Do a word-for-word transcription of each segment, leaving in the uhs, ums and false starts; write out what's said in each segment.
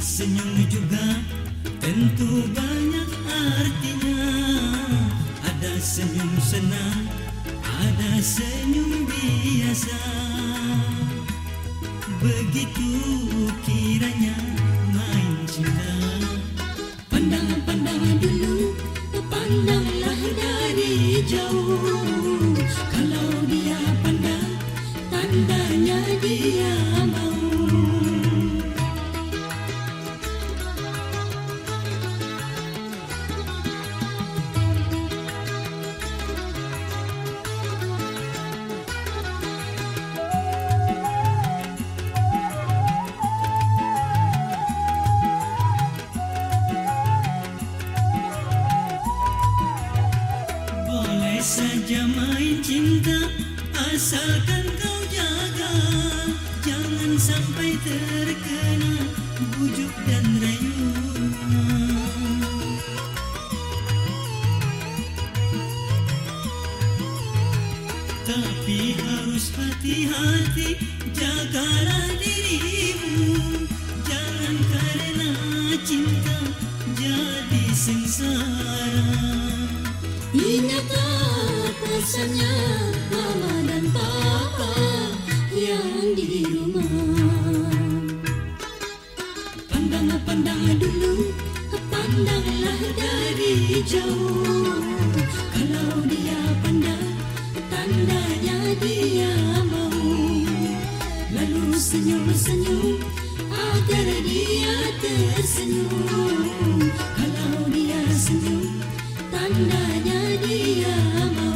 senyum juga tentu banyak artinya. Ada senyum senang, ada senyum biasa. Begitu kiranya main cinta. Pandang-pandang dulu, pandanglah dari jauh. Kalau dia pandang, tandanya dia mau. Boleh saja main cinta, asalkan kau jaga. Jangan sampai terkena bujuk dan rayuan. Tapi harus hati-hati, jagalah dirimu. Jangan karena cinta jadi sengsara. Ingatlah pesannya mama dan papa yang di rumah. Pandang-pandang dulu, pandanglah dari jauh. Kalau dia pandang, tandanya dia mau. Lalu senyum-senyum agar dia tersenyum. Kalau dia senyum, tandanya dia mau.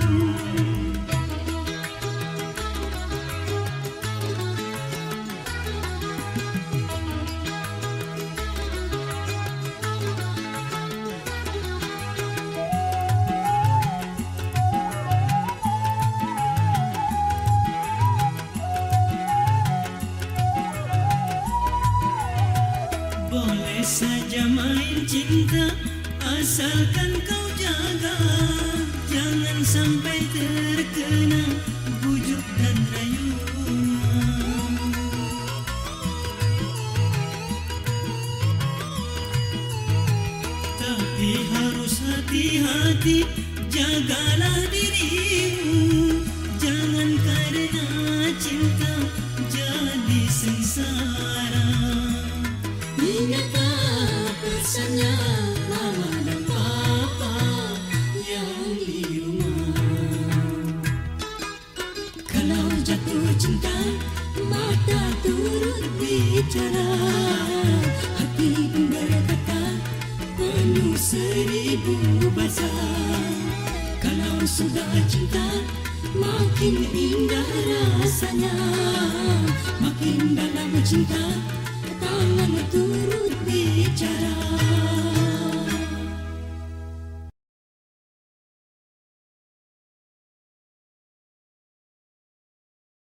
Boleh saja main cinta, asalkan kau jaga. Jangan sampai terkena bujuk dan rayuan. Tapi harus hati-hati, jagalah dirimu. Jangan karena cinta jadi sengsara. Ingatlah pesannya mama dan papa yang di rumah. Kalau jatuh cinta, mata turut bicara, hati pun berkata penuh seribu bahasa. Kalau sudah cinta, makin indah rasanya. Makin dalam cinta, tangan turun